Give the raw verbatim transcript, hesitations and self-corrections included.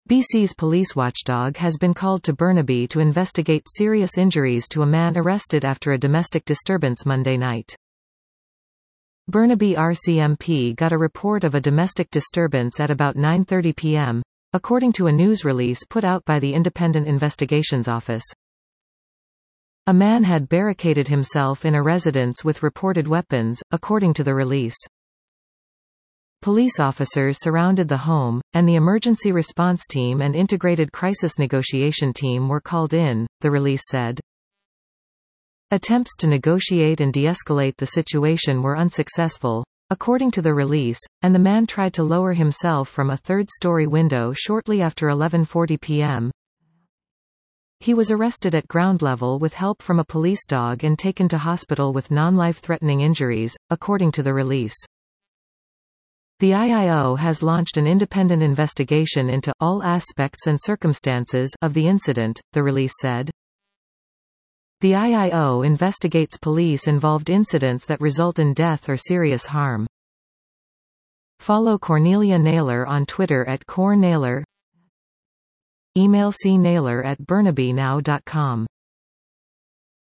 B C's police watchdog has been called to Burnaby to investigate serious injuries to a man arrested after a domestic disturbance Monday night. Burnaby R C M P got a report of a domestic disturbance at about nine thirty p m, according to a news release put out by the Independent Investigations Office. A man had barricaded himself in a residence with reported weapons, according to the release. Police officers surrounded the home, and the emergency response team and integrated crisis negotiation team were called in, the release said. Attempts to negotiate and de-escalate the situation were unsuccessful, according to the release, and the man tried to lower himself from a third-story window shortly after eleven forty p m He was arrested at ground level with help from a police dog and taken to hospital with non-life-threatening injuries, according to the release. The I I O has launched an independent investigation into all aspects and circumstances of the incident, the release said. The I I O investigates police-involved incidents that result in death or serious harm. Follow Cornelia Naylor on Twitter at Cor Naylor. Email c naylor at burnaby now dot com.